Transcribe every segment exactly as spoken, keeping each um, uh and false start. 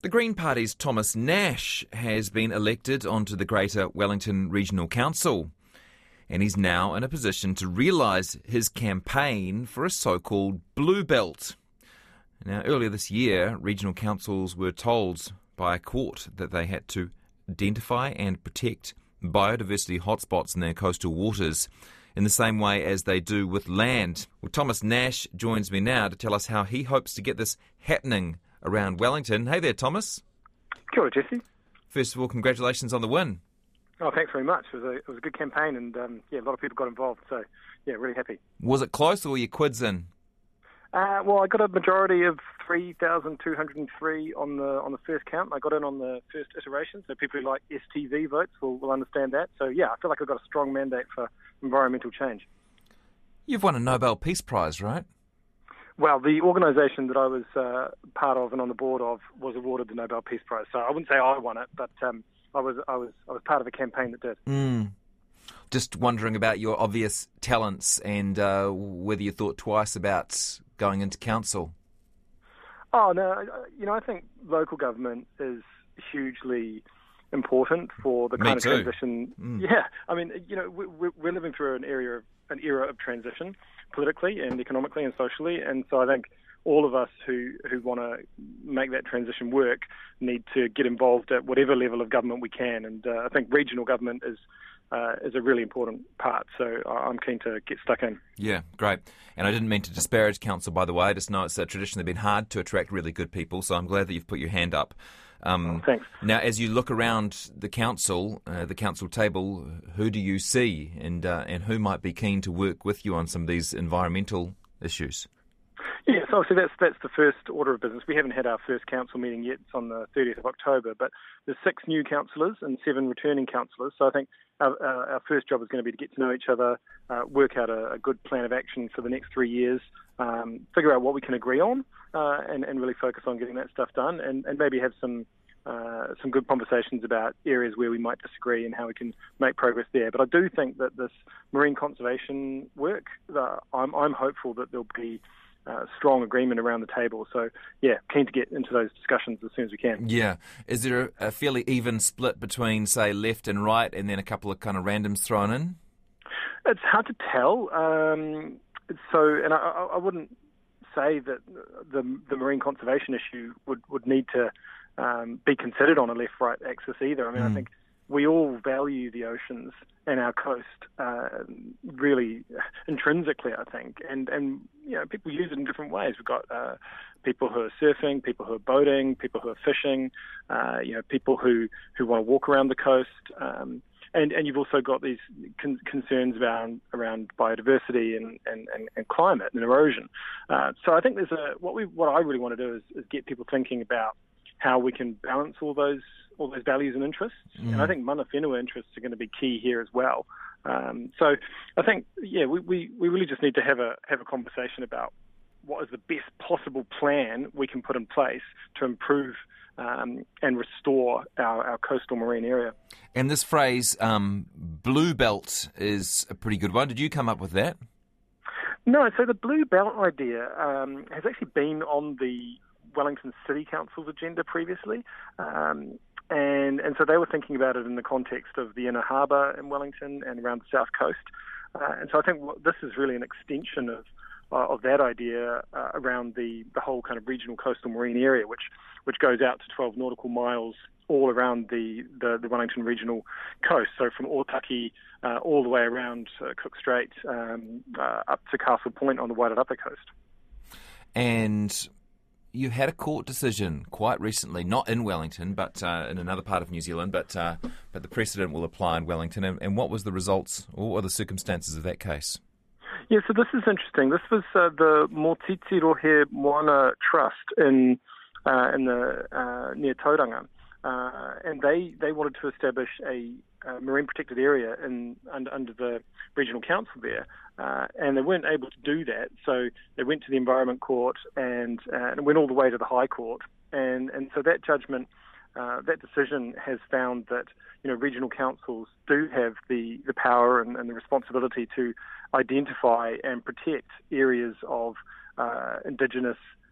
The Green Party's Thomas Nash has been elected onto the Greater Wellington Regional Council, and he's now in a position to realise his campaign for a so-called Blue Belt. Now, earlier this year, regional councils were told by a court that they had to identify and protect biodiversity hotspots in their coastal waters in the same way as they do with land. Well, Thomas Nash joins me now to tell us how he hopes to get this happening around Wellington. Hey there, Thomas. Kia ora, Jesse. First of all, congratulations on the win. Oh, thanks very much. It was a, it was a good campaign, and um, yeah, a lot of people got involved, so yeah, really happy. Was it close, or were your quids in? Uh, well, I got a majority of three thousand two hundred three on the on the first count. I got in on the first iteration, so people who like S T V votes will, will understand that. So yeah, I feel like I've got a strong mandate for environmental change. You've won a Nobel Peace Prize, right? Well, the organisation that I was uh, part of and on the board of was awarded the Nobel Peace Prize. So I wouldn't say I won it, but um, I was I was I was part of a campaign that did. Mm. Just wondering about your obvious talents and uh, whether you thought twice about going into council. Oh no, you know I think local government is hugely important for the Me kind too. of transition. Mm. Yeah, I mean, you know, we're, we're living through an area of an era of transition, politically and economically and socially, and so I think all of us who, who want to make that transition work need to get involved at whatever level of government we can, and uh, I think regional government is uh, is a really important part, so I'm keen to get stuck in. Yeah, great. And I didn't mean to disparage council, by the way. I just know it's a traditionally been hard to attract really good people, so I'm glad that you've put your hand up. Um, oh, thanks. Now, as you look around the council, uh, the council table, who do you see, and uh, and who might be keen to work with you on some of these environmental issues? Yes, obviously that's that's the first order of business. We haven't had our first council meeting yet. It's on the thirtieth of October, but there's six new councillors and seven returning councillors. So I think our, our, our first job is going to be to get to know each other, uh, work out a, a good plan of action for the next three years, um, figure out what we can agree on, uh, and, and really focus on getting that stuff done, and, and maybe have some uh, some good conversations about areas where we might disagree and how we can make progress there. But I do think that this marine conservation work, uh, I'm, I'm hopeful that there'll be Uh, strong agreement around the table. So, yeah, keen to get into those discussions as soon as we can. Yeah. Is there a, a fairly even split between, say, left and right, and then a couple of kind of randoms thrown in? It's hard to tell. Um, so, and I, I wouldn't say that the, the marine conservation issue would, would need to um, be considered on a left-right axis either. I mean, mm. I think we all value the oceans and our coast uh, really intrinsically, I think. And, and, you know, people use it in different ways. We've got uh, people who are surfing, people who are boating, people who are fishing, uh, you know, people who, who want to walk around the coast. Um, and, and you've also got these con- concerns around, around biodiversity and, and, and, and climate and erosion. Uh, so I think there's a, what we, what I really want to do is, is get people thinking about how we can balance all those all those values and interests. Mm. And I think mana whenua interests are going to be key here as well. Um, so I think, yeah, we, we, we really just need to have a have a conversation about what is the best possible plan we can put in place to improve um, and restore our, our coastal marine area. And this phrase, um, Blue Belt, is a pretty good one. Did you come up with that? No, so the Blue Belt idea um, has actually been on the Wellington City Council's agenda previously, um, and and so they were thinking about it in the context of the inner harbour in Wellington and around the south coast, uh, and so I think this is really an extension of uh, of that idea uh, around the, the whole kind of regional coastal marine area, which which goes out to twelve nautical miles all around the, the, the Wellington regional coast, so from Otaki uh, all the way around uh, Cook Strait um, uh, up to Castle Point on the Wairarapa coast. And you had a court decision quite recently, not in Wellington, but uh, in another part of New Zealand, but uh, but the precedent will apply in Wellington. And, and what was the results, or what were the circumstances of that case? Yeah, so this is interesting. This was uh, the Motiti Rohe Moana Trust in uh, in the uh, near Tauranga, uh, and they, they wanted to establish a, a marine protected area in under, under the regional council there. Uh, and they weren't able to do that, so they went to the Environment Court and, uh, and went all the way to the High Court. And, and so that judgment, uh, that decision has found that, you know, regional councils do have the, the power and, and the responsibility to identify and protect areas of uh, Indigenous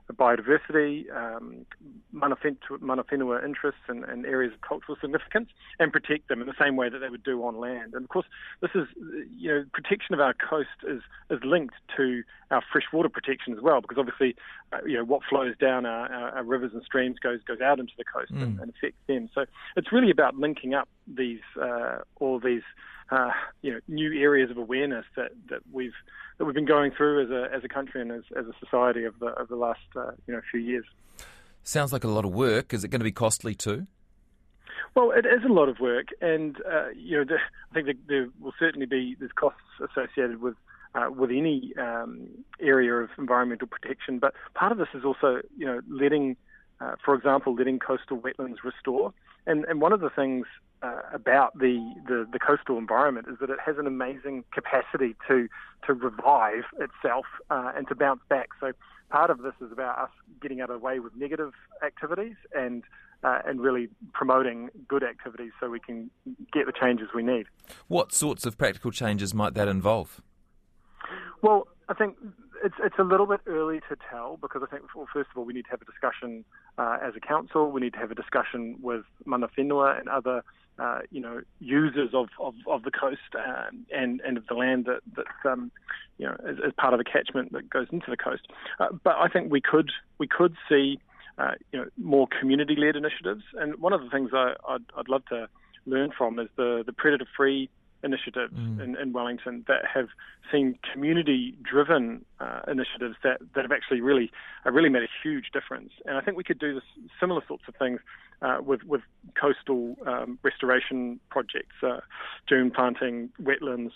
biodiversity, um, mana whenua interests and, and areas of cultural significance, and protect them in the same way that they would do on land. And of course, this is, you know, protection of our coast is is linked to our freshwater protection as well, because obviously, uh, you know, what flows down our, our, our rivers and streams goes goes out into the coast mm. and, and affects them. So it's really about linking up these uh, all these uh, you know new areas of awareness that, that we've that we've been going through as a as a country and as, as a society over the over the last uh, you know few years. Sounds like a lot of work. Is it going to be costly too? Well, it is a lot of work, and uh, you know, the, I think that there will certainly be there's costs associated with uh, with any um, area of environmental protection. But part of this is also, you know, letting, uh, for example, letting coastal wetlands restore. And and one of the things uh, about the, the the coastal environment is that it has an amazing capacity to to revive itself uh, and to bounce back. So part of this is about us getting out of the way with negative activities and. Uh, and really promoting good activities so we can get the changes we need. What sorts of practical changes might that involve? Well, I think it's it's a little bit early to tell, because I think, well, first of all, we need to have a discussion uh, as a council. We need to have a discussion with mana whenua and other uh, you know users of, of, of the coast uh, and and of the land that that um, you know as, as part of a catchment that goes into the coast. Uh, but I think we could we could see. Uh, you know, more community-led initiatives. And one of the things I, I'd, I'd love to learn from is the, the predator-free initiatives mm. in, in Wellington that have seen community-driven uh, initiatives that, that have actually really uh, really made a huge difference. And I think we could do this, similar sorts of things uh, with, with coastal um, restoration projects, uh, dune planting, wetlands,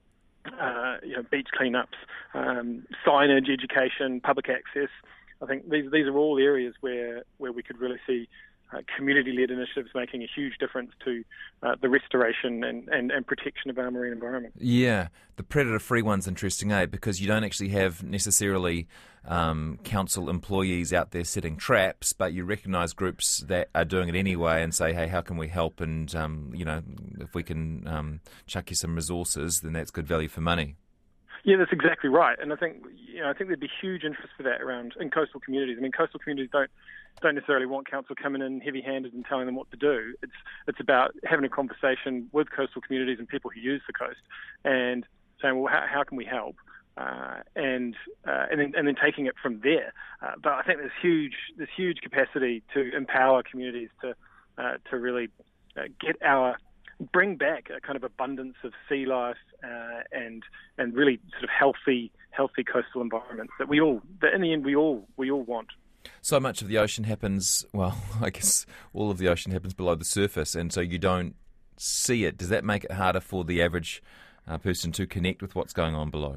uh, you know, beach cleanups, um, signage, education, public access. I think these these are all areas where, where we could really see uh, community-led initiatives making a huge difference to uh, the restoration and, and, and protection of our marine environment. Yeah, the predator-free one's interesting, eh? Because you don't actually have necessarily um, council employees out there setting traps, but you recognise groups that are doing it anyway and say, hey, how can we help? And, um, you know, if we can um, chuck you some resources, then that's good value for money. Yeah, that's exactly right, and I think you know I think there'd be huge interest for that around in coastal communities. I mean, coastal communities don't don't necessarily want council coming in heavy-handed and telling them what to do. It's it's about having a conversation with coastal communities and people who use the coast, and saying, well, how, how can we help? Uh, and uh, and then and then taking it from there. Uh, but I think there's huge there's huge capacity to empower communities to uh, to really uh, get our bring back a kind of abundance of sea life uh, and and really sort of healthy healthy coastal environments that we all that in the end we all we all want. So much of the ocean happens, well, I guess all of the ocean happens below the surface, and so you don't see it. Does that make it harder for the average uh, person to connect with what's going on below?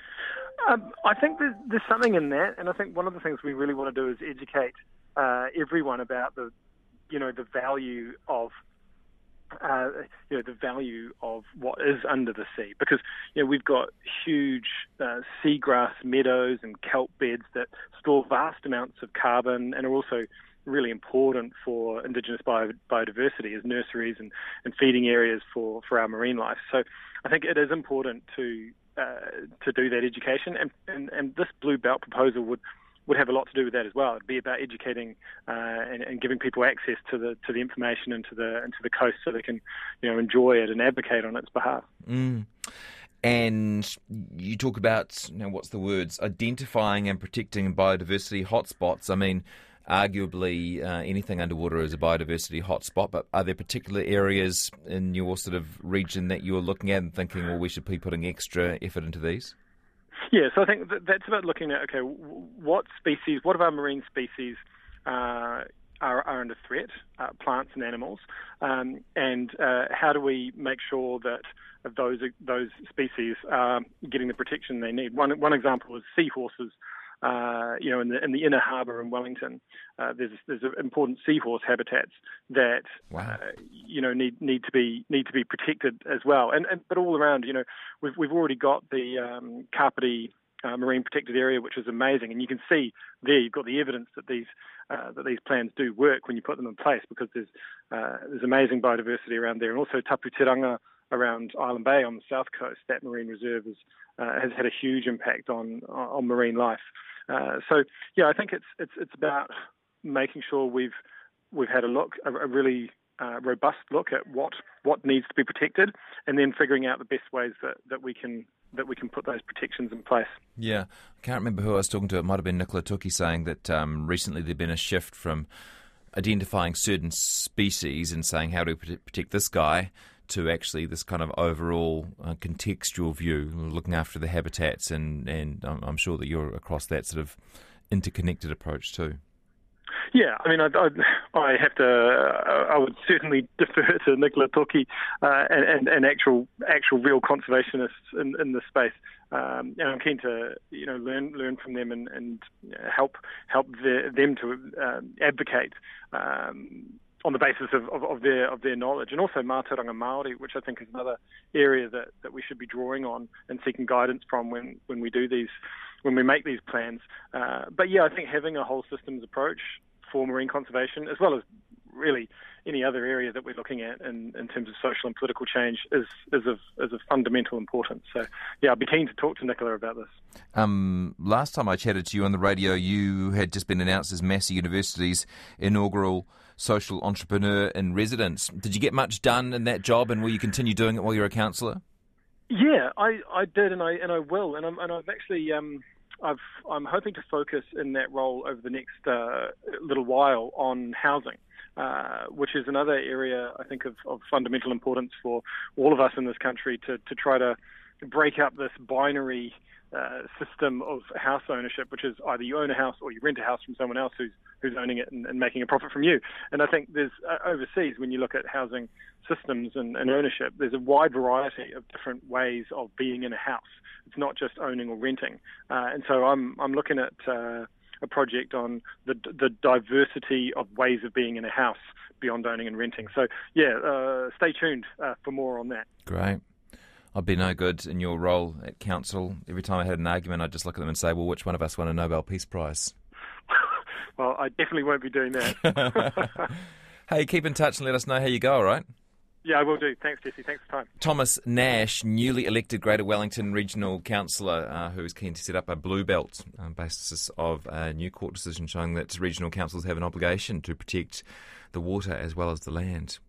Um, I think there's, there's something in that, and I think one of the things we really want to do is educate uh, everyone about the you know the value of Uh, you know, the value of what is under the sea, because you know we've got huge uh, seagrass meadows and kelp beds that store vast amounts of carbon and are also really important for indigenous bio- biodiversity as nurseries and, and feeding areas for, for our marine life. So I think it is important to uh, to do that education, and, and, and this Blue Belt proposal would would have a lot to do with that as well. It'd be about educating uh, and, and giving people access to the to the information and to the and to the coast, so they can, you know, enjoy it and advocate on its behalf. Mm. And you talk about, you know, what's the words? Identifying and protecting biodiversity hotspots. I mean, arguably uh, anything underwater is a biodiversity hotspot, but are there particular areas in your sort of region that you're looking at and thinking, well, we should be putting extra effort into these? Yeah, so I think that's about looking at, okay, what species, what of our marine species uh, are, are under threat, uh, plants and animals, um, and uh, how do we make sure that those those species are getting the protection they need? One one example is seahorses. Uh, you know, in the in the inner harbour in Wellington, uh, there's there's important seahorse habitats that wow. uh, you know need need to be need to be protected as well. And, and but all around, you know, we've we've already got the um, Kapiti uh, Marine Protected Area, which is amazing, and you can see there you've got the evidence that these uh, that these plans do work when you put them in place, because there's uh, there's amazing biodiversity around there, and also Taputiranga around Island Bay on the south coast. That marine reserve is, uh, has had a huge impact on on marine life. Uh, so, yeah, I think it's it's it's about making sure we've we've had a look, a, a really uh, robust look at what what needs to be protected, and then figuring out the best ways that, that we can that we can put those protections in place. Yeah, I can't remember who I was talking to. It might have been Nicola Tuki saying that um, recently there'd been a shift from identifying certain species and saying how do we protect this guy to actually this kind of overall uh, contextual view, looking after the habitats, and, and I'm, I'm sure that you're across that sort of interconnected approach too. Yeah, I mean, I, I, I have to. Uh, I would certainly defer to Nicola Tuki uh, and, and, and actual, actual, real conservationists in, in this space, um, and I'm keen to, you know, learn learn from them and, and help help the, them to uh, advocate um, on the basis of, of, of their of their knowledge, and also Mātauranga Māori, which I think is another area that, that we should be drawing on and seeking guidance from when, when we do these, when we make these plans. Uh, but yeah, I think having a whole systems approach for marine conservation, as well as really any other area that we're looking at in, in terms of social and political change, is is of is of fundamental importance. So, yeah, I'd be keen to talk to Nicola about this. Um, last time I chatted to you on the radio, you had just been announced as Massey University's inaugural social entrepreneur in residence. Did you get much done in that job, and will you continue doing it while you're a counsellor? Yeah, I, I did, and I and I will, and I'm and I've actually. Um, I've, I'm hoping to focus in that role over the next uh, little while on housing, uh, which is another area I think of, of fundamental importance for all of us in this country to, to try to break up this binary uh, system of house ownership, which is either you own a house or you rent a house from someone else who's who's owning it and, and making a profit from you. And I think there's uh, overseas, when you look at housing systems and, and ownership, there's a wide variety of different ways of being in a house. It's not just owning or renting. Uh, and so I'm I'm looking at uh, a project on the the diversity of ways of being in a house beyond owning and renting. So, yeah, uh, stay tuned uh, for more on that. Great. I'd be no good in your role at council. Every time I had an argument, I'd just look at them and say, well, which one of us won a Nobel Peace Prize? Well, I definitely won't be doing that. Hey, keep in touch and let us know how you go, all right? Yeah, I will do. Thanks, Jesse. Thanks for your time. Thomas Nash, newly elected Greater Wellington Regional Councillor, uh, who is keen to set up a blue belt on the basis of a new court decision showing that regional councils have an obligation to protect the water as well as the land.